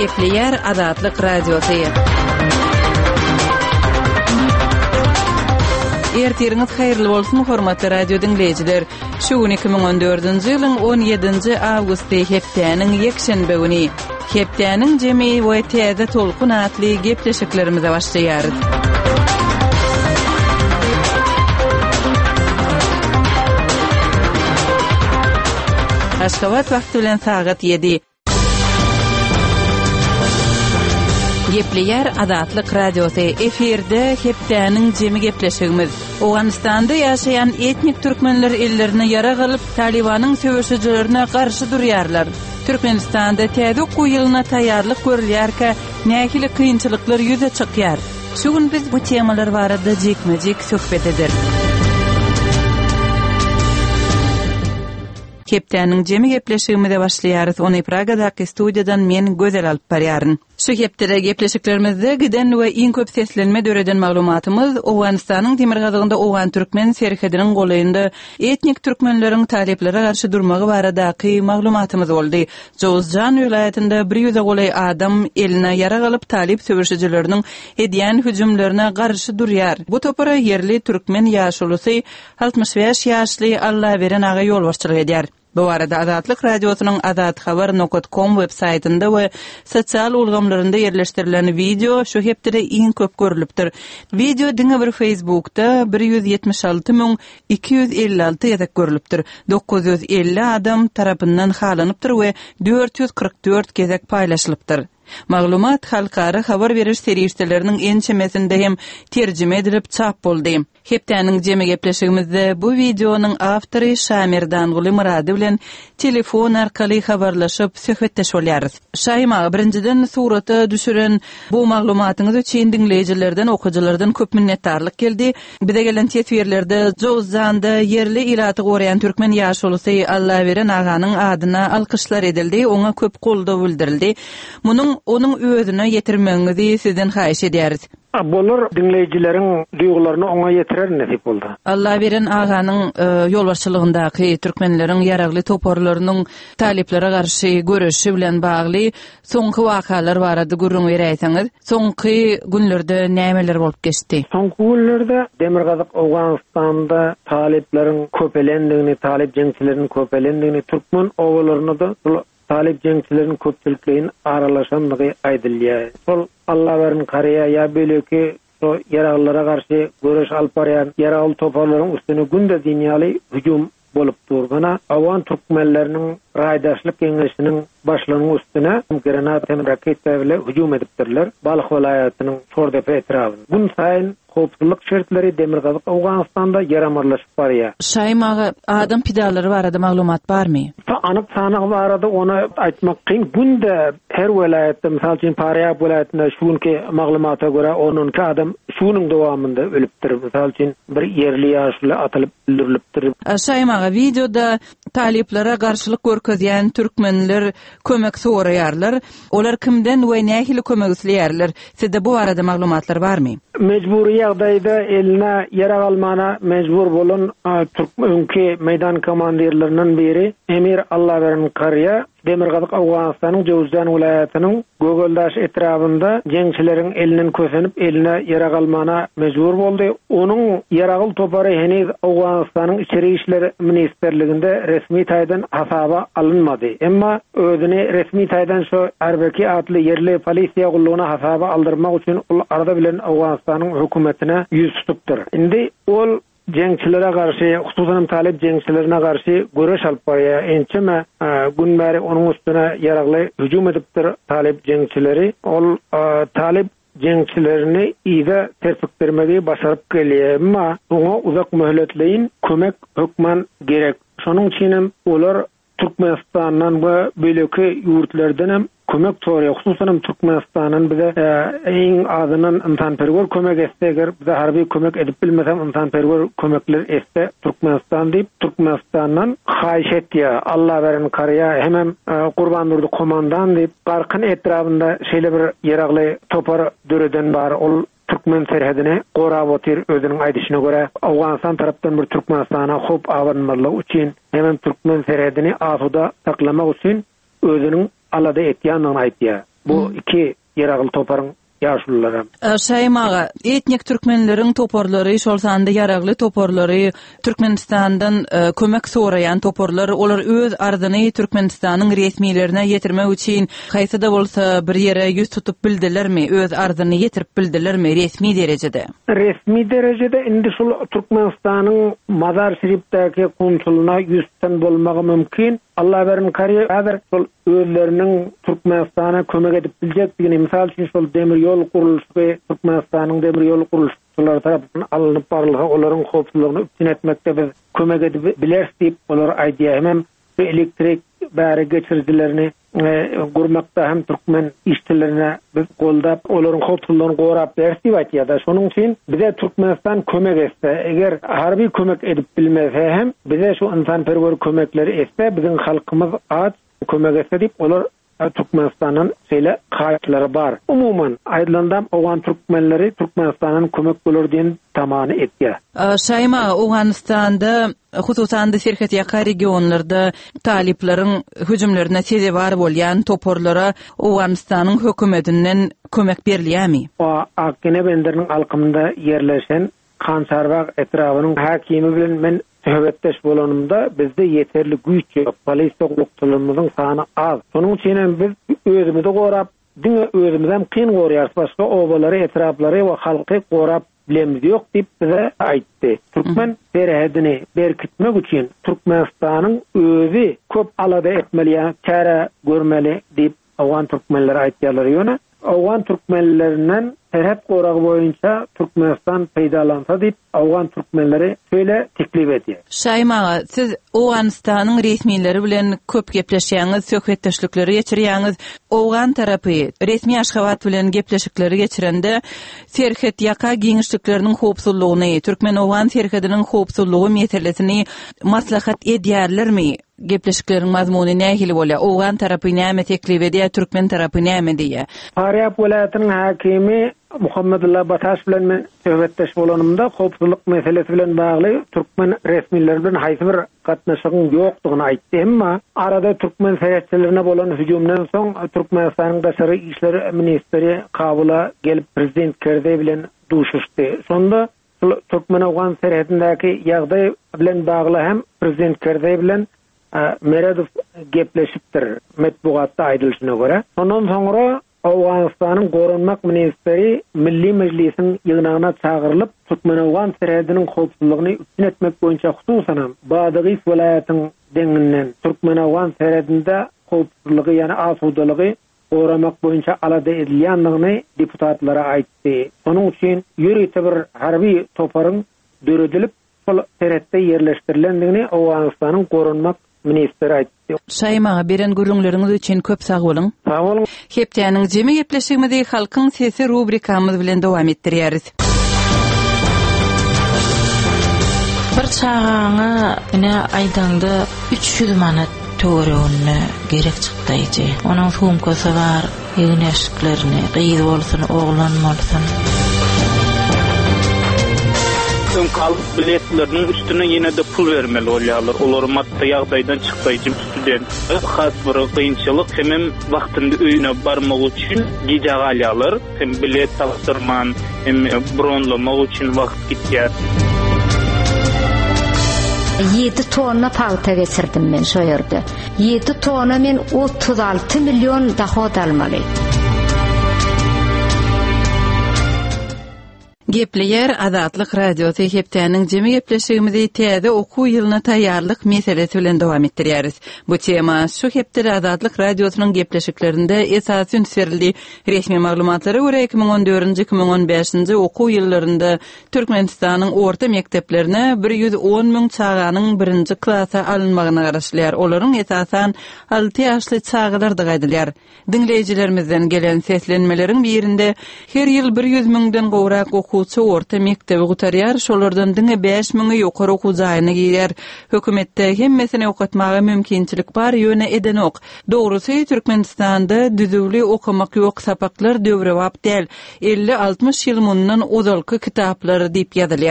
Gepleyer Azatlyk Radiosu. Ertiriniz hayırlı bolsun hormatly radio dinleyijiler. Şu 2014-nji ýylyň 17-nji awgusty hepdeniň ýekşenbe güni. Hepdeniň jemi we täze tolkun atly gepleşiklerimize başlaýar. Aşgabat wagty bilen sagat 7. Gepleyer Azatlyk Radiosu efirde hepdeniň jemi gepleşigimiz. Owganistanda ýaşaýan etnik türkmenler ellerini ýara galyp Talibanyň söwüşçilerine garşy durýarlar. Türkmenistanda täze okuw ýylyna taýýarlyk görülýärkä nähili kynçylyklar ýüze çykýar. Şu gün biz bu temalar barada jekmejek söhbet ederik. Hepdeniň jemi gepleşigimize başlaýarys. Ony Pragadaky studiýadan men gözel alyp barýaryn. Şu hepdere gepleşiklerimizde giden we iň köp seslenme döreden maglumatymyz Owganistanyň Temirgazygynda owgan türkmen serhediniň golaýynda etnik türkmenleriň taleplere garşy durmagy baradaky maglumatymyz boldy. Jowzjan welaýatynda 100 golay adam eline ýara galyp talip söwüşçileriniň edýän hüjümlerine garşy durýar. Bu topara yerli türkmen ýaşulysy 65 ýaşly Allah beren aga ýolbaşçylyk edýär. Bu arada Azatlyk Radiosynyň azathabar.com websaýtynda we sosial ulgamlarynda ýerleşdirilen video şu hepdere iň köp görülipdir. Video diňe bir Facebookda 176.256 ýazak görülipdir. 950 adam tarapyndan halanypdyr we 444 gezek paýlaşylypdyr. Maglumat halkara habar beriş serişdelerinin en çemesinde hem tercüme edilip çap boldy. Hepdeniň jemi gepleşigimizde bu videonun awtory Şamir Danguly Murady bilen telefon arkaly habarlaşyp söhbetdeş bolýarys. Şaýma birinciden suraty düşüren bu maglumatyňyz üçin dinleyijilerden, okujalardan köp minnetdarlyk geldi. Bize gelen tesbirlerde Jowzanda yerli ilaty gorayan türkmen ýaşulysy Allah beren aganyň adyna alkyşlar edildi, oňa köp goldaw bildirildi. Munyň onun özüne yetirmeňizi sizden haýyş edýäris. Bolar dinleyicileriň duýgularyny oňa ýetirer nesip boldy. Allah beren aganyň ýolbaşçylygyndaky türkmenleriň ýaragly toparlarynyň taleplere garşy görüşi bilen bagly soňky wakalar barady gurrun beräýsiňiz. Soňky günlerde nämeler bolup geçdi? Soňky günlerde Demirgazyk Owganistanda talepleriň köpelendigini, talep jeňçileriniň köpelendigini, türkmen owalaryna da talip jeňçileriniň köpçülikliğinin aralaşanlygy aýdylýar. Sol Allah beren karya ýa böleki so ýaraglylara garşy görüş alyp barýan ýaragly toparlaryň üstüne günde dünýäli hüjüm bolup durgana awgan türkmenleriniň raýdaşlyk keňeşiniň başlanyň üstüne granatyn raketler bilen hüjüm edipdirler. Balyk welaýatynyň Sordepe etrafynda. Bun saýyn hopsuzlyk şertleri Demirgazyk Owganistanda yaramarlaşyp barýar. Şaýmaga adam pidalary barada maglumat barmy? Anyp sanygy barada onu aýtmak kyn. Bunda her welaýatda, mysal üçin Paryap welaýatynda şunki maglumata görä onunki adam şunun dowamında ölüpdir. Mysal üçin bir yerli ýaşly atylyp öldürilipdir. Şaýmaga videoda taleplere garşylyk görkezýän türkmenler kömek soraýarlar. Olar kimden we nähili kömek isleýärler? Sizde bu arada maglumatlar barmy? Mecburi ýagdaýda eline ýara almana mecbur bolan türkmenki meýdan komandirlerinden biri Emir Allah beren karya Demirgazyk Owganistanyň Jowzjan welaýatynyň Gögöldaş etrafynda jeňçileriň elinden kösenip eline ýara almana mecbur boldy. Onuň ýaragly topary heniz Owganistanyň içeri işler ministrliginde resmi taýdan hasaba alınmady. Emma özüni resmi taýdan şu Erbeki adly yerli polisiýa gullugyna hasaba aldyrmak üçin ol arada bilen Owganistanyň hökümetine ýüz tutupdyr. Indi ol jeňçilere garşy, hususan talip jeňçilerine garşy görüş alyp barýar. Ençeme günbäri onuň üstüne ýaragly hüjüm edipdir talip jeňçileri. Ol talip jeňçilerini ýa terpikdirmegi başaryp gelýär. Emma oňa uzak möhletleýin kömek hökmen gerek. Şonuň üçin olar Türkmenistandan we böleki ýurtlardan hem kömek soraýar. Hususan Türkmenistanyň bize eň azynyň insanperwer kömek etseger, bize harby kömek edip bilmesem insanperwer kömekler etse Türkmenistan diýip Türkmenistandan haýyş etýär. Allah beren karya hemem Gurban durdy komandan diýip garkyn etrafynda şeýle bir ýaragly topar döreden bar. Ol Türkmen serhedine gorap otir özüniň aýdyşyna görä Awganistan tarapdan bir Türkmenistana hop awanmalyk üçin hemen Türkmen serhedini asuda saklamak üçin özüniň alada etýänini aýtýar. Bu iki yaragıl toparın yaşlılara. Şaymaga etnik türkmenlerin toporlary şolsanda yaragly toporlary Türkmenistandan kömek sorayan toporlar olar öz ardyny Türkmenistanyň resmilerine ýetirmek üçin haýsy da bolsa bir ýere ýüz tutup bildilermi, öz ardyny ýetirip bildilermi resmi derejede? Resmi derejede indi şol Türkmenistanyň Mazar Şerifdäki konsuluna ýüzden bolmagy mümkin. Allah berin kariye hazır şol özlerinin Türkmenistana kömek edip biljekdigini, misal üçin şol demir ýol gurulşy Türkmenistanyň demir ýol gurulşçylary tarapyndan alınıp barlygy olaryň howpsuzlygyny üstün etmekde biz kömek edip bilers diýip olar aýdýar. Hem elektrik bäri geçirdilerini gurmakda hem Türkmen işçilerine biz goldap olaryň howpsuzlygyny gorap bers diýip aýtýar. Şonuň üçin bize Türkmenistan kömek etse, eger harbi kömek edip bilmese hem bize şu insanperwer kömekleri etse, bizim halkymız az kömek etse diýip olar Türkmenistan'ın şeýle haýatlary bar. Umuman aýdylanda owan türkmenleri Türkmenistanyň kömek bolur diýen tamany etdi. Şaýma Awganistanda hususan da Serhat ýaka regionlarda taliplaryň hüjümlerine sebäp bolýan toporlara Awganistanyň hökümetinden kömek berilýärmi? O Akgene benderiniň alkymynda ýerleşen Kansarbag etrabynyň hakimi bilen men söhbetdeş bolanymda bizde yeterli güýç ýok. Polisiýa gulukçylygymyzyň sany az. Şonuň üçin biz özümizi gorap, diňe özümizden kyn gorýarys, başga obalary, etraplary we halky gorap bilemiz ýok diýip bize aýtdy. Türkmen serhedini berkitmek üçin Türkmenistanyň özü köp alada etmeli, käre görmeli diýip awgan türkmenleri aýtýarlar ýöne. Awgan türkmenlerinden serhet goragy boýunça Türkmenistan peýdalansa diýip awgan türkmenleri şöyle teklip edýär. Şaýma, siz Awganistanyň resmileri bilen köp gepleşýäňiz, söhbetdeşlikleri geçirýäňiz. Awgan tarapy resmi aşgabat bilen gepleşikleri geçirende Serhat ýaka giňişlikleriniň howpsuzlygyny, Türkmen awgan serhediniň howpsuzlygy meselesini maslahat edýärlermi? Gepleşiklerin mazmuny nähili bolýar? Awgan tarapy näme teklip edýär, Türkmen tarapy näme diýär? Faryap welaýatynyň hakimi Muhammedulla Bataş bilen men söhbetdeş bolanymda howpsuzlyk meselesi bilen bagly Türkmen resmileri bilen haýsy bir gatnaşygyň ýokdugyny aýtdy. Emma arada Türkmen seýäçilerine bolan hüjümden soň Türkmenistanyň daşary işleri ministri Kabula gelip prezident Kerdey bilen duşuşdy. Sonda Türkmen awgan serhedindäki ýagdaý bilen bagly hem prezident Kerdey bilen Meredov gepleşipdir metbuatda aýdylyşyna görä. Ondan soňra Awganistanyň gorunmak ministri Milli Meclisiň ýygynagyna çagyrylyp Türkmen awgan serhediniň howpsuzlygyny üstün etmek boýunça hususan Badagys welaýatynyň deňinden Türkmen awgan serhedinde howpsuzlygy ýani asudalygy goramak boýunça alada edilýändigini deputatlara aýtdy. Onuň üçin ýürüýte bir harby toparyň döredilip şol serhetde ýerleşdirilendigini Awganistanyň gorunmak ministri aýtdy. Şaýma, beren gürüňleriniz üçin köp sag bolun. Sag bolun. Hepdäniň jemi gepleşigimizde halkyň sesi rubrikamyz bilen dowam etdirýäris. Bir çağaňa ine aýdanda 300 manat töweregine gerek çykdyjy. Onuň sumkasy bar, ýygnaşyklaryny, gyýdy bolsun, oglan bolsun. Kalıp biletlerinin üstüne yine de pul vermeli olýarlar. Olar maddi ýagdaýdan çykdaýjy student. Has bir kynçylyk hem wagtynda öýüne barmak üçin gije alýarlar. Hem bilet tapdyrman, hem bronlamak üçin wagt gitýär. 7 tonna palta geçirdim men şo ýerde. 7 tonna men 36 milyon dahod almaly. Gepleyer Azatlyk radiosy hepdäniň jemi gepleşigimizde täze okuw ýylyna taýýarlyk meselesi bilen dowam etdirýäris. Bu tema şu hepde Azatlyk radiosynyň gepleşiklerinde esasy ünsürildi. Resmi maglumatlary görä 2014-2015 okuw ýyllarynda Türkmenistanyň orta mekdeplerine 110 000 çağanyň 1-nji klasa alynmagyna garaşlýar. Olaryň esasan 6 ýaşly çağlar da gaýdylýar. Dinleýijilerimizden gelen seslenmeleriň birinde her ýyl 100 000-den gowrak okuwçy orta mektebi gutarýar, şolardan diňe 5 000 ýokary okuw jaýyna girýär. Hökümetde hemmesini okatmaga mümkinçilik bar ýöne eden ok. Dogrusy Türkmenistanda düzüli okumak ýok, sapaklar döwrewap del. 50-60 ýyl mundan ozalky kitaplary diýip ýazylýar.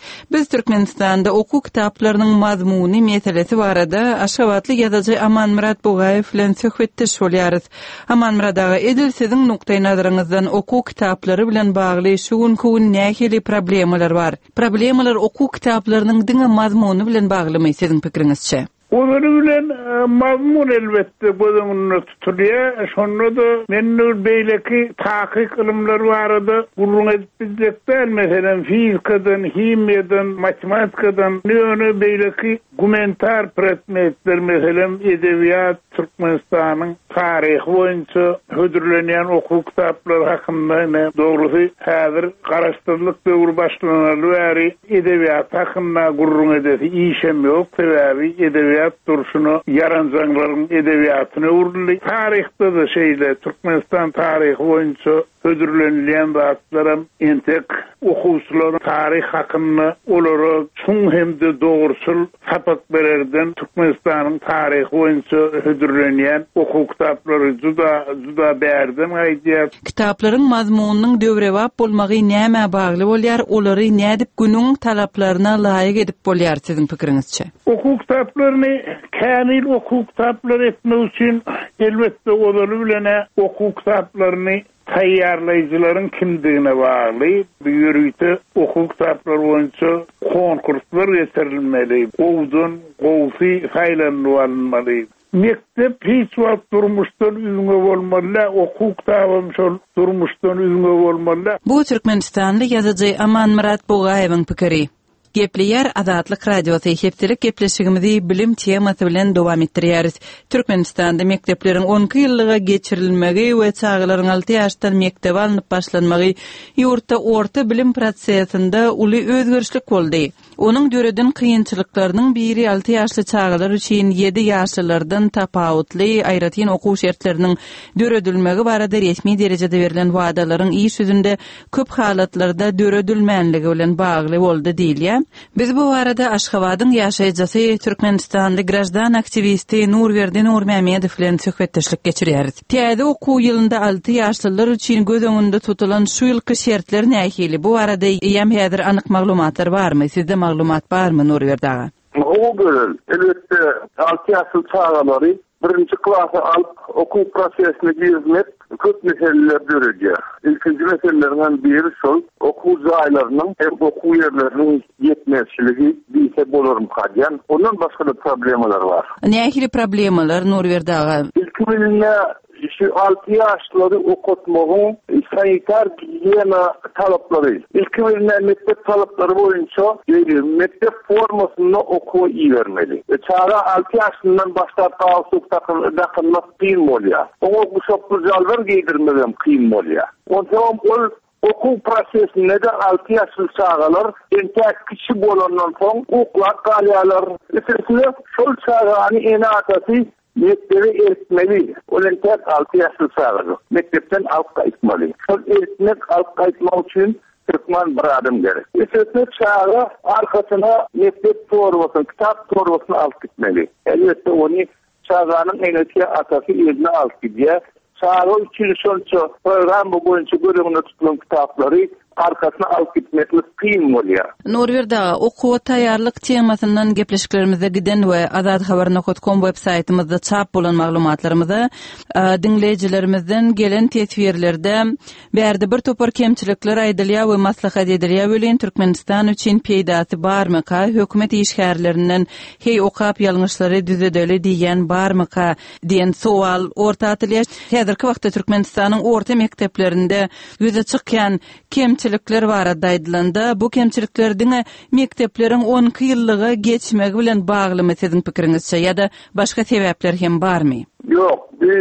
Biz Türkmenistanda oku kitaplarının mazmuni meselesi barada Aşgabatly ýazyjy Amanmurat Bogaýew bilen söhbetde şolýarys. Amanmuradaga edil sizin nuktaý nazaryňyzdan oku kitaplary bilen bagly şugun nähili problemalar bar. Problemalar oku kitaplarının diňe mazmuny bilen baglymy sizin pikiriňizçe? Onları bilen mazmun elbette gözüňde tutulýar. Şonda da menne beýleki tahkik ilimler barada gurrun edip bizekler. Meselen fizikadan, himiýadan, matematikadan nöne beýleki gumentar predmetler, meselen edebiýat, Türkmenistanyň taryhy boýunça hödürlenýän oku kitaplary hakynda dogrusy häzir garaşdyrlyk döwür başlanary bäri edebiýat hakynda gurrun edesi işem ýok. Sebäbi edebiýat duruşunu yaranjanlaryň edebiýatyna urly. Taryhda da şeýle Türkmenistan taryhy boýunça hödürlenýän zatlaram entek okuwçylar taryh hakynda olara çoň hemde dogrusul sapak bererden Türkmenistanyň taryhy boýunça hödürlenýän oku kitaplary juda bärden aýdýar. Kitaplaryň mazmunynyň döwrebap bolmagy näme bagly bolýar, olary nädip günüň talaplaryna laýyk edip bolýar siziň pikiriňizçe? Oku kitaplaryny kämil oku kitaplary etmek üçin elbetde olary bilen oku kitaplaryny taýýarlaýjylaryň kimdigine bagly. Bu ýörüýte oku kitaplary boýunça konkurslar geçirilmeli. Owdun gowsy saýlanmaly. Mektep hiç wagt durmuşdan üzüňe bolmaly, oku kitabym şol durmuşdan üzüňe bolmaly. Bu Türkmenistanly ýazyjy Amanmurat Bogaýewiň pikiri. Gepleýär Azatlyk radiosy hepdelik gepleşigimizi bilim temasy bilen dowam etdirýäris. Türkmenistanda mektepleriň 10 ýyllyga geçirilmegi we çağlaryň 6 ýaşdan mektep alınıp başlanmagy ýurtda orta bilim prosesinde uly özgörüşlik boldy. Onun döredin kıyınçılıklarının biri 6 yaşlı çağlar üçün 7 yaşlılardan tapawutly aýratyn okuw şertlerinin döredilmegi barada resmi derecede verilen wadaların iş yüzünde köp halatlarda döredilmänligi bilen bagly boldy diýilýär. Biz bu barada Aşgabatyň ýaşaýjysy Türkmenistanly grajdan aktivisti Nurwerdi Nurmämedow bilen söhbetdeşlik geçirýäris. Täze okuw ýylynda 6 yaşlylar üçün göz öňünde tutulan şu ýylky şertler nähili? Bu barada ýam häzir anyk maglumatlar barmy? Sizde maglumat barmy Nurwerdi aga? O gören elbette 6 ýaşly çağalary birinci klasy alyp okuw prosesine girmek köp meseleler görýär. İlkinji meselelerinden biri şol okuw jaýlarynyň hem okuw ýerleriniň ýetmezçiligi diýse bolarmy hadýan. Ondan başga da problemalar bar. Nähili problemalar Nurwerdi aga? İlki bilinme şu 6 yaşları okutmagyň sanitar gigiyena talaplary. İlki bilinme mektep talapları boýunça mektep formasyny okuw iýermeli. Çağa 6 yaşından başlap awsuk takynmak kyn bolýar. Oňa bu şopurjallar giydirmegem kyn bolýar. Ondan ol okuw prosesinde de 6 yaşlı çağalar entek kişi bolandan soň oklar galýarlar. Esasında şol çağany ene atasy mektebe eritmeli. Olen tek 6 yaşlı çağalar. Mektepten alyp gaýtmaly. Şol eritmek alyp gaýtmak üçin Türkmen bir adam gerek. Esasında çağa arkasyna mektep torbasyny, kitap torbasyny alyp gitmeli. Elbette onu çağanyň eneki atasy eline alyp gidýär. Çağa üçin şolça program boýunça görüňde tutulan kitaplary arkasyna alyp gitmekli kyn bolýar. Nurwerdi okuw taýýarlyk temasyndan gepleşiklerimizde giden we azadhabar.com web saytymyzda çap bolan maglumatlarymyzy dinleýijilerimizden gelen teswirlerde bärde bir topar kemçilikler aýdylýar we maslahat edilýär bilen Türkmenistan üçin peýdasy barmy? Hökümet işgärlerinden hey okap ýalňyşlary düzedeli diýen barmy diýen sowal ortatylýar. Häzirki wagtda Türkmenistanyň orta mekteplerinde ýüze çykýan kemçilikler bar aýdylanda, bu kemçiliklerdiň mektepleriň 10 ýyllyga geçmegi bilen baglymy siziň pikiriňizçe ýa-da başga sebäpler hem barmy? Yok,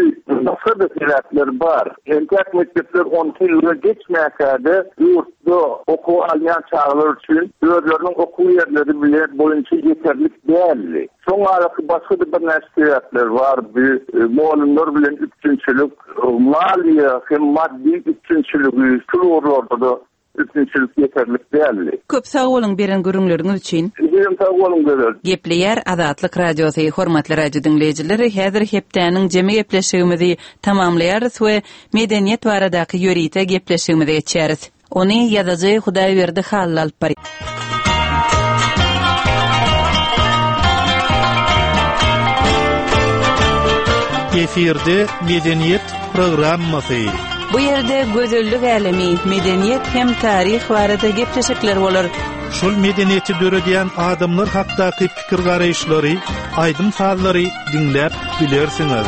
başka da sebäpler bar. Entek mektepler 10 ýylga geçmäkde ýurtda okuw alýan çağlar üçin özleriniň okuw ýerleri bilen boýunça ýeterlik däldi. Şoňa başga da bir näçe sebäpler bar. Muallimler bilen üçinçilik, maliýe hem maddi üçinçilik, şularlarda da üçinçilik ýeterlik däldi. Köp sag bolun beren görüňleriňiz üçin. Benim sag bolun görür. Gepleýär Azatlyk radiosy hormatly radio dinleýijileri, häzir hepdäniň jemi gepleşigimizi tamamlaýarys we medeniýet baradaky ýörite gepleşigimize geçýäris. Ony ýazyjy Hudaýberdi Halal Pari. Efirde Medeniyet programması. Bu yerde gözellük alemi, medeniyet hem tarih barada gepleşikler olur. Şol medeniyeti döredeyen adamlar hakkındaki fikir garayışları, aydın sazları dinlep bilersiniz.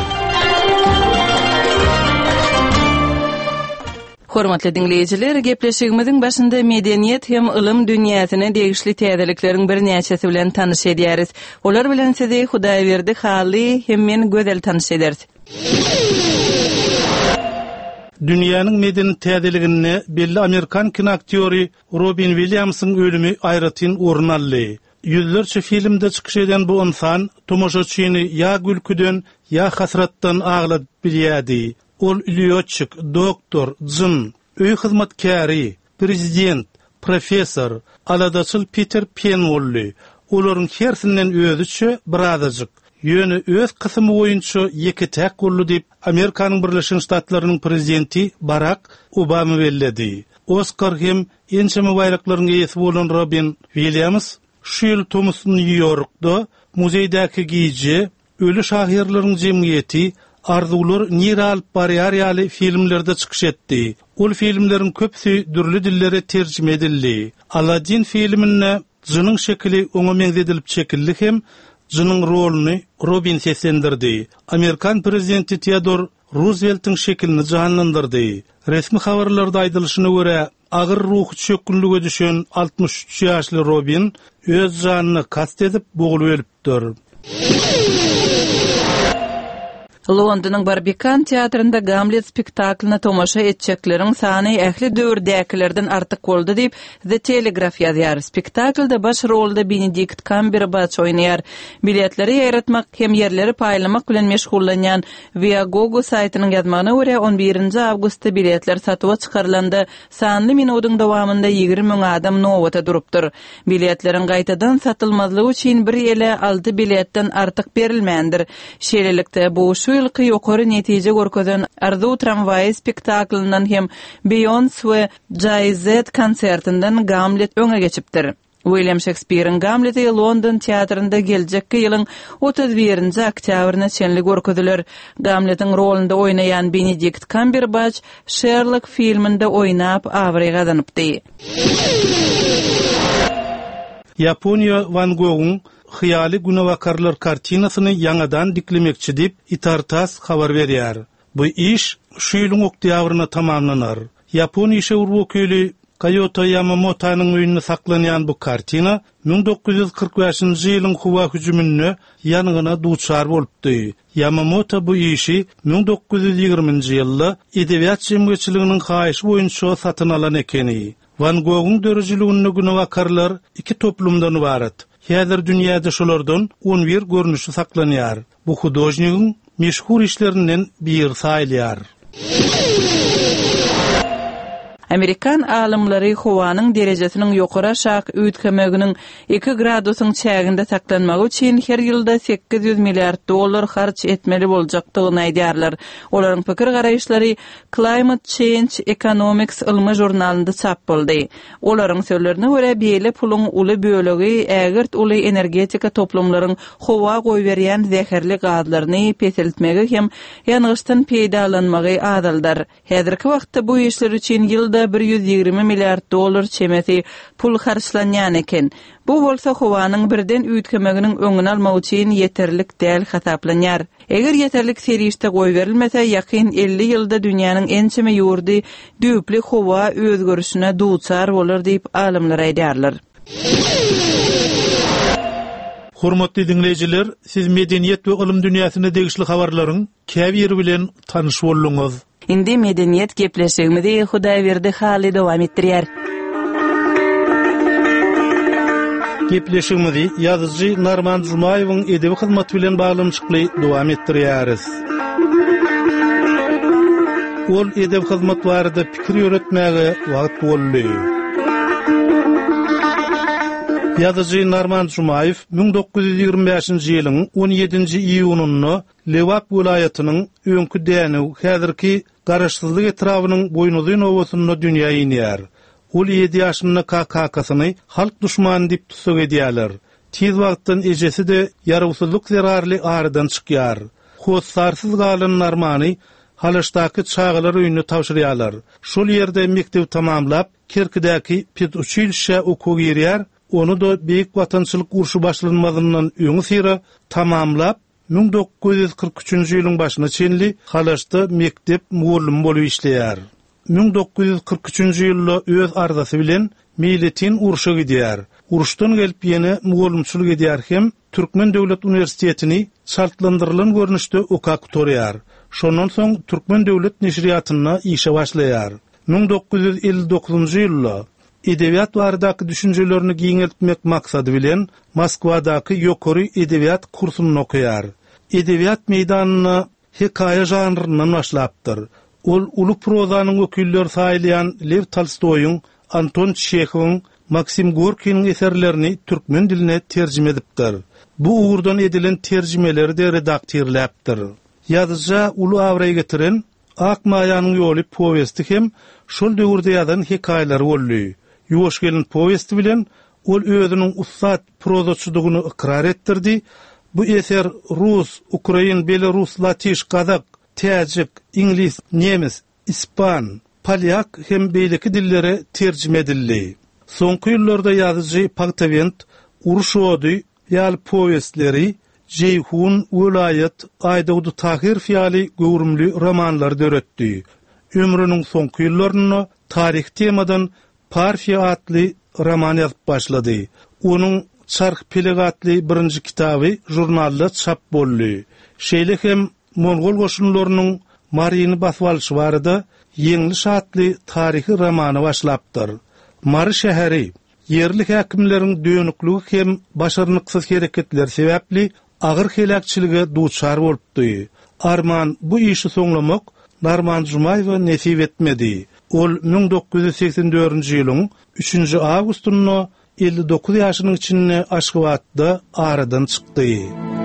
Hormatly dinleyijiler, gepleşigimiziň başynda medeniyet hem ilim dünýäsine degişli täzeliklerin bir näçesi bilen tanyş edýäris. Olar bilen sizi Hudaýberdi Haly hem men gözel tanyş ederiz. Dünýäniň medeniyet täzeligine belli Amerikan kino aktýory Robin Williams'ın ölümi aýratyn orun aldy. Yüzlerce filmde çykyş eden bu insan tomoşaçyny ya gülküden ya hasratdan ağladyp bilýärdi. Ol iliyotçyk, doktor, jyn, öý hyzmatkary, prezident, professor, aladaçyl Peter Pan boldy. Olaryň hersinden özüçe birazajyk, ýöne öz kysymy boýunça ýeki täk boldy diýip Amerikanyň Birleşik Ştatlarynyň prezidenti Barack Obama belledi. Oscar hem ençeme bayraklaryň eýesi bolan Robin Williams şu ýyl New Yorkda muzeýdäki giýje, ölü şahyrlaryň jemgyýeti Arzular Niral Bariyari filmlerde çykyş etdi. Ol filmlerin köpsi dürli dillere tercüme edildi. Aladdin filmine jynyň şekli oňa meňzedilip çekildi hem jynyň roluny Robin seslendirdi. Amerikan prezidenti Theodore Roosevelt'in şeklini canlandyrdy. Resmi habarlarda aýdylyşyna görä, agyr ruhy çökünlüge düşen 63 ýaşly Robin öz janyny kast edip bogulyp ölüpdir. Londonyň Barbican teatrynda Hamlet spektaklyna tomaşa etjeklerin sany ähli döwürdäkilerden artyk boldy diýip The Telegraph ýazýar. Spektaklda baş rolda Benedict Cumberbatch oýnaýar. Biletleri ýaratmak hem ýerleri paýlamak bilen meşgullanýan Viagogo saýtynyň ýazmagyna görä 11 awgustda biletler satyba çykarlandy. Sanly minutyň dowamında 20 000 adam nowata durupdyr. Biletleriň gaýtadan satylmazlygy üçin bir ýele 6 biletden artyk berilmändir. Şeýlelikde bu ýylky ýokary netije görkezen Arzu tramwaý spektaklyndan hem Beyoncé we Jay-Z konsertinden Hamlet öňe geçipdir. William Shakespeare'in Hamlet'i London teatrynda geljekki ýylyň 31-nji oktýabryna çenli görkeziler. Hamlet'in rolunda oýnaýan Benedict Cumberbatch Sherlock filminde oýnap awry gazanypdy. Yaponiya Van Gogh'un Hyýaly Günewakarlar kartinasyny ýangadan diklemekçi diýip Itartas habar berýär. Bu iş şu ýylyň oktýabryna tamamlanar. Yaponiýa şeýle wekili Kyoto Yamamoto'nyň öýünde saklanýan bu kartina 1945-nji ýylyň howa hüjümine ýanygyna duçar bolupdy. Yamamoto bu işi 1920-nji ýylda edebiýat jemgyýetçiliginiň haýyşy boýunça satyn alan ekeni. Van Gogh'un dörüjüliginde Günewakarlar iki toplumdan ibaret. Häzir dünýäde şolardan 11 görnüşi saklanýar. Bu hudojnigyň meşhur işlerinden bir saýlýar. Amerikan alymlary howanyň derejesiniň ýokary aşak üýtgemeginiň 2 gradusyň çäginde saklanmagy üçin her ýylda 800 milliard dollar harç etmeli boljakdygyny aýdýarlar. Olaryň pikir garaýşlary Climate Change Economics ilmi jurnalynda çap boldy. Olaryň sözlerine görä beýle puluň uly bölegi ägirt uly energetika toplumlaryň howa goýberýän zäherli gazlaryny peseltmegi hem ýanyşdan peýdalanmagy adaldyr. Häzirki wagtda bu işler üçin ýylda 120 milliard dollar çemeti pul harçlanýan eken. Bu bolsa howanyň birden üýtgemeginiň öňüni almak üçin ýeterlik däl hasaplanýar. Eger ýeterlik serişde goýberilmese, ýakyn 50 ýylda dünýäniň ençeme ýurdy düýpli howa özgörüşine duçar bolar diýip alymlar aýdýarlar. Hormatly dinleyijiler, siz medeniyet we ilim dünýäsine degişli habarlaryň käbir bilen tanyş bolduňyz. Indi medeniyet gepleşigimizi Hudaýberdi Haly dowam etdirýär. Gepleşigimizi ýazyjy Narman Jumaýewiň edebi hyzmaty bilen baglanşykly dowam etdirýäris. Ol edebi hyzmat barada pikir ýöretmäge wagt boldy. Ýazyjy Narman Jumaýew 1925-nji ýylyň 17-nji iýunyny Lewap welaýatynyň öňkü däni häzirki garaşsyzlyk etrawynyň boýnuzy nowasyny dünýä ýenýär. Ol 7 ýaşynda KKK-syny halk düşmany diýip tutsak edýärler. Tiz wagtdan ejesi de ýaragsyzlyk zerarly aradan çykýar. Kosarsız galan Narmany Halaşdaky çağlar öýüne tawşyrýarlar. Şol ýerde mekdep tamamlap, Kerkidäki Petuçilşe okuw girýär. Onu da Beýik Watançylyk urşy başlanmazyndan öňe sira tamamlap 1943-nji ýylyň başyna çenli Halaşda mektep muallym bolup işleýär. 1943-nji ýylda öz arzasy bilen milletin urşa gidýär. Urşdan gelip ýene muallymçylyk edýär hem Türkmen Döwlet Universitetini şartlandyrylan görnüşde okak torýar. Şondan soň Türkmen Döwlet Neşriýatyna işe başlaýar. 1959-njy ýylda edebiýat baradaky düşünjelerini giňeltmek maksady bilen Moskwadaky ýokary edebiýat kursuny okuyar. Edebiýat meýdanyna hekaýa janryndan başlapdyr. Ol uly prozanyň ökülleri saýlayan Lev Tolstoýyň, Anton Çechowyň, Maksim Gorkiň eserlerini türkmen diline terjime edipdir. Bu uğurdan edilen terjimeleri de redaktörläpdir. Ýazyjy uly awraý getiren Akmaýanyň ýoly powesti hem şol döwürde ýazan hekaýeler boldy. Ýuwaş gelin powesti bilen ol özüniň ussat prozaçylygyny ikrar etdirdi. Bu eser Rus, Ukrain, Belarus, Latiş, Kazak, Täjik, İnglis, Nemis, İspan, Polyak hem beýleki dillere terjime edildi. Soňky ýyllarda ýazyjy Paktavent, Uruş ody, ýaly powestleri, Jeyhun, Welayat, Aýdawdy Tahir fiýaly göwrümli romanlar döretdi. Ömrüniň soňky ýyllaryna tarih temadan Parfiýa atly roman ýazyp başlady. Onuň Çark Peleg atly birinji kitaby jurnalda çap boldy. Şeýle hem Mongol goşunlarynyň Maryny basyp alyşy barada Ýeňliş atly tarihi romany başlapdyr. Mary şäheri yerli häkimleriň döňükligi hem başarnyksız hereketler sebäpli agyr helakçylyga duçar bolupdy. Arman bu işi soňlamak Narman Jumaýewa nesip etmedi. Ol 1984-nji ýylyň 3-nji awgustyna 59 ýaşynyň içinde Aşgabatda aradan çykdy.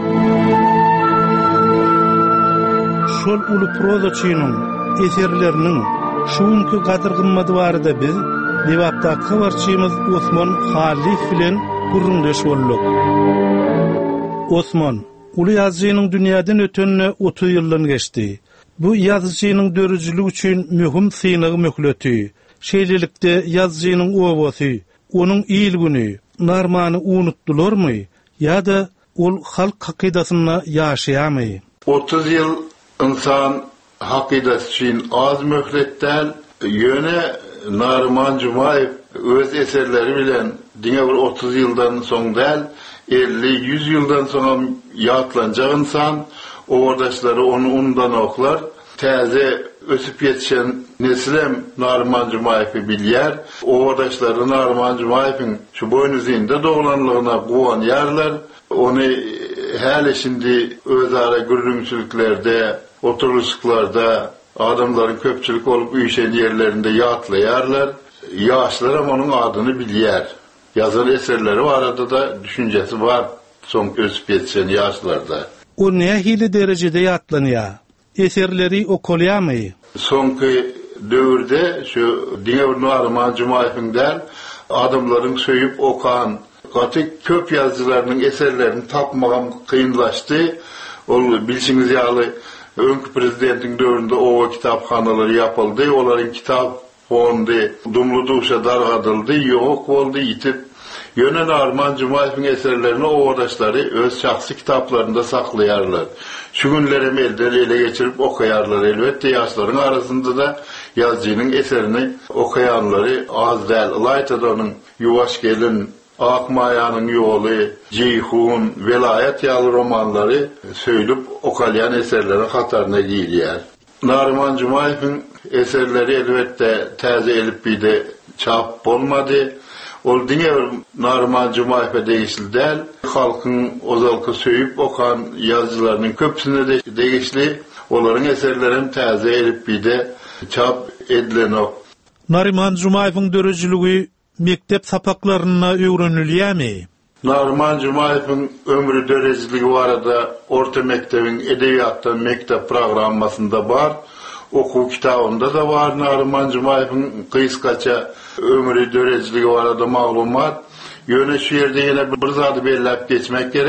Şol uly prozaçynyň eserleriniň şuňky gadyr gymmaty barada biz Lewapdaky habarçymyz Osman Halif bilen gurrundaş bolduk. Osman, uly ýazyjynyň dünýäden ötenine 30 ýyldan geçdi. Bu ýazyjynyň dörüjligi üçin möhüm synygy möhleti. Şeýlelikde ýazyjynyň obasy, onuň iýilgini, Narmany unutdularmy ýa-da ol halk hakydatyna ýaşaýarmy? 30 ýyl insan hakydasy üçin az möhletden ýöne Narman Jumaýew öz eserleri bilen diňe bir 30 ýyldan soň däl 50-100 ýyldan soň ýatlanjak insan owardaşlary onu undan oklar. Täze ösüp ýetişen neslem Narman Jumaýewi bilýär. Owardaşlary Narman Jumaýewiň şu boýnuzyňda doglanlygyna gowanýarlar. Onu häle şimdi özara gürrüňçüliklerde, oturuşyklarda adamların köpçülük olup üýşen ýerlerinde ýatlaýarlar. Ýaşlar onuň adyny bilýär. Yazan eserleri arada da düşüncesi var son ösüp yetişen ýaşlarda. O nähili derejede ýatlanýar? Eserleri okulýarmy? Soňky döwürde şu diňe Narman Jumaýewiň adamlaryň söýüp okan gaty köp ýazgylarynyň eserlerini tapmagam kıyınlaşdy. Ol bilsiňiz ýaly öňkü prezidentiň döwründe o kitaphanalary ýapyldy. Olaryň kitap fondy dumluduşa dargadyldy, ýok boldy, ýitip. Ýöne Narman Jumaýewiň eserlerini owardaşlary öz şahsy kitaplarynda saklaýarlar. Şu günlere elden ele geçirip okuýarlar. Elbetde ýaşlaryň arasynda da ýazyjynyň eserini okuýanlary az däl. Laýtadanyň Ýuwaş gelin, Akmaýanyň ýoly, Jeyhun, Welayat ýaly romanlary söýlüp okalýan eserleri hataryna giýilýär. Narman Jumaýewiň eserleri elbetde täze elipbide çap bolmady. Ol diňe Narman Jumaýew degişli halkyň ozalky söýüp okan ýazgylarynyň köpsine de degişli olaryň eserlerini täze elipbide çap edilen. Narman Jumaýewiň dörüjligi mektep sapaklaryna öwrenilýärmi? Narman Jumaýewiň ömrü dörejligi barada orta mektebiň edebiýatdan mektep programmasynda bar. Okuw kitabynda da bar Narman Jumaýewiň kıyskaça ömrü dörejligi barada maglumat. Ýöne şu ýerde ýene bir zady belläp geçmek gerek.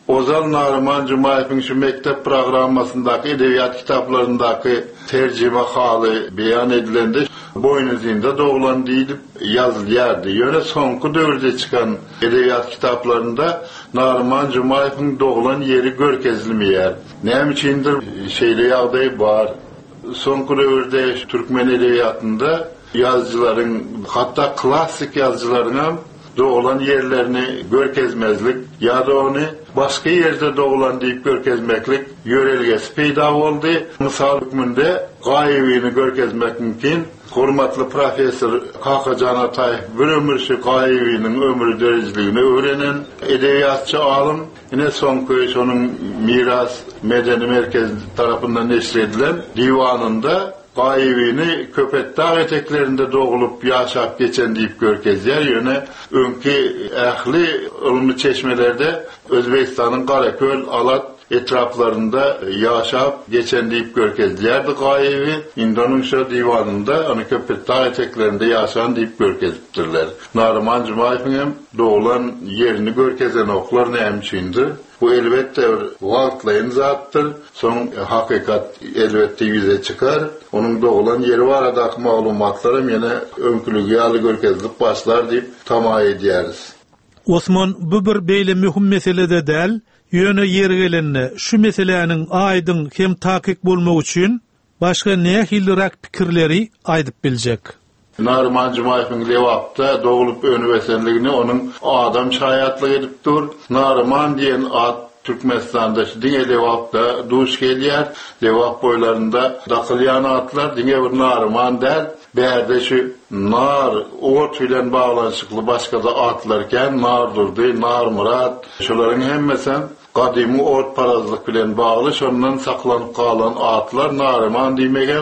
Ozal Nariman Jumayeviň şu mektep programmasyndaky edebiyat kitaplarındaky terjime haly beyan edilende boynuzynda doğulan diýip yazylýardy. Ýöne soňky döwürde çykan edebiyat kitaplarında Nariman Jumayeviň doğulan yeri görkezilmeýär. Näme üçindir şeýle ýagdaý bar. Soňky döwürde türkmen edebiyatında yazıcıların, hatta klasik yazıcıların doğulan yerlerini görkezmezlik ya da onu başka yerde doğulan deyip görkezmeklik yörelgesi peyda oldu. Misal hükmünde Gayevi'ni görkezmek mümkün. Hormatly profesör Kakacan Atay bir ömürşi Gayevi'nin ömrü dereceliğini öğrenen edebiyatçı alım. Yine soňky onun miras medeni merkezi tarafından neşredilen divanında Gayevi'ni Köpetdağ eteklerinde doğulup yaşap geçen deyip görkezler yöne önkü ähli ılmy çeşmelerde Özbekistan'ın Karaköl, Alat etraflarında yaşap geçen deyip görkezlerdi Gayevi. İndonesia divanında onu Köpetdağ eteklerinde yaşayan deyip görkeziptirler. Nariman Jumayeviň doğulan yerini görkezen oklar näme üçindir? Bu elbette wagtlaýan zatdyr. Soň hakykat elbette ýüze çykar. Onuň doğulan yeri baradaky maglumatlarym ýene öňkülügi ýaly görkezlik başlar diýip tamam edýäris. Osman bu bir beýle mühim meselede däl, ýöne ýeri gelende şu meseleniň aýdyň hem takik bolmagy üçin başga nähilrak pikirleri aýdyp biljek. Nariman Jumayeviň Lewapda doğulup önübesenligini onun adam şaýatlyk edip dur. Nariman diyen ad Türkmenistan'da diňe Lewapda duş gelýär. Lewap boylarında dakylýan atlar diňe bir Nariman däl. Berde şu nar ot bilen baglanşykly başga da atlarken nar durdy, nar murat. Şolaryň hemmesi gadymy ot parazlyk bilen bagly, şondan saklanyp galan atlar Nariman diýmegen.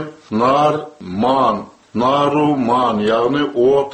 Narman Naruman, yani ot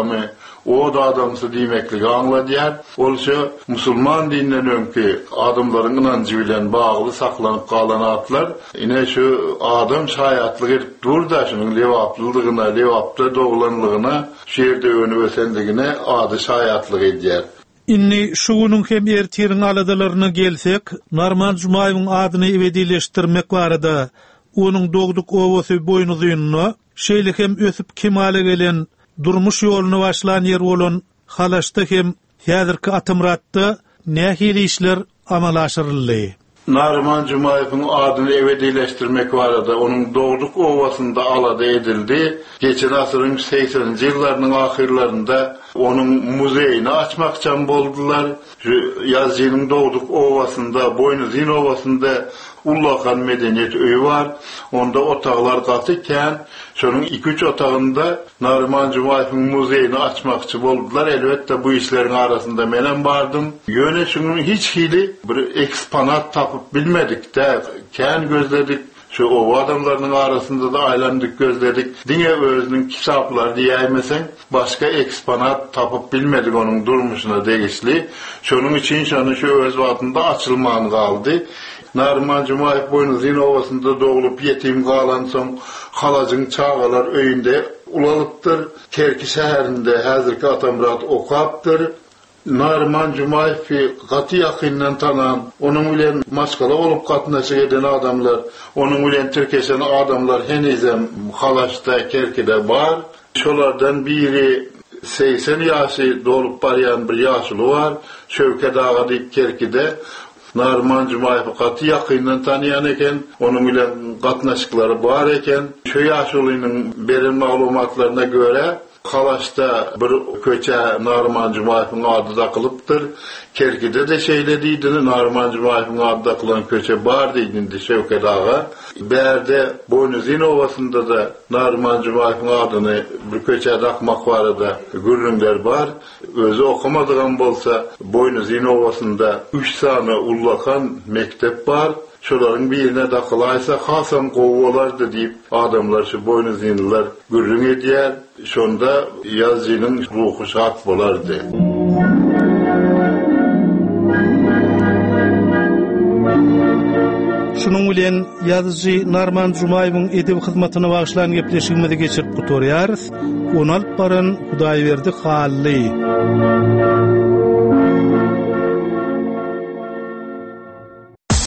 adamsı diýmekli anladýar. Ol şu musulman dininden öňki adamlaryň inancı bilen bagly saklanyp galan atlar. Ine şu adam şaýatlyk edip durda şunyň lewaplygyna, lewapda doğulanlygyna, şerde önübesenligine ady şaýatlyk edýär. Inni şuňyň hem ertiriň aladalaryna gelsek, Nariman Jumayeviň adyny ebedileşdirmek barada onuň dogduk owasy boýnuzyny şeýle hem ösüp kemale gelen durmuş ýoluny başlan yer bolan Halaşda hem häzirki Atymratda nähili işler amal aşyryldy. Nariman Jumayeviň adyny ebedileşdirmek barada onuň dogduk owasynda alada edildi. Geçen asyryň 80-nji ýyllarynyň ahirlerinde onuň muzeýini açmakçan boldular. Yazjynyň dogduk owasynda, Boynuzyn owasynda Ullakan medeniyet öýü var. Onda otaglar gatyken, şonuň 2-3 otagynda Nariman Jumayeviň muzeýini açmakçy boldular. Elbette bu işleriň arasynda menen bardym. Ýöne şunyň hiç hili bir eksponat tapyp bilmedik de, kän gözledik. Şu o adamlaryň arasynda da aýlandyk, gözledik. Diňe özüniň kitaplary diýämesen, başga eksponat tapyp bilmedik onuň durmuşyna degişli. Şonuň üçin şonu şu öz wagtynda açylman galdy. Nariman Jumayev Boynuzyn owasynda doğulup yetim galan soň halagyň çağalar öýünde ulalypdyr. Kerki şäherinde häzirki Atamrat okapdyr. Nariman Jumayew gaty ýakyndan tanan, onuň bilen maskala bolup gatnaşyk eden adamlar, onuň bilen tirkeşen adamlar henizem Halaşda, Kerkide bar. Şolardan biri 80 ýaşy dolup barýan bir ýaşly bar. Şöwket ağa diýip Kerkide Nariman Jumayew gaty ýakyndan tanýan eken, onuň bilen gatnaşyklary bar eken. Şu ýaşlynyň beren maglumatlaryna göre Halaşda bir köçe Nariman Jumayewiň adyda kılıpdyr. Kerkide de şeýle diýdi, Nariman Jumayewiň adyda kılan köçe bar diýdi Şewket ağa. Berde Boynuzyn owasynda da Nariman Jumayewiň adyny bir köçe dakmak barada gürrüňler bar. Özü okumadygan bolsa Boynuzyn owasynda 3 sany Ullakan mektep bar. Şolaryň birine dakylaýsa Hasan gowalardy diýip adamlar şu boynuzynlar gürrüň edýär. Şonda yazjynyň ruhy şat bolardy. Şunun bilen yazjy Nariman Jumayewiň edeb hyzmatyna bagşlan gepleşigimizi geçirip gutorýarys. Onu alyp baran Hudaýberdi hally.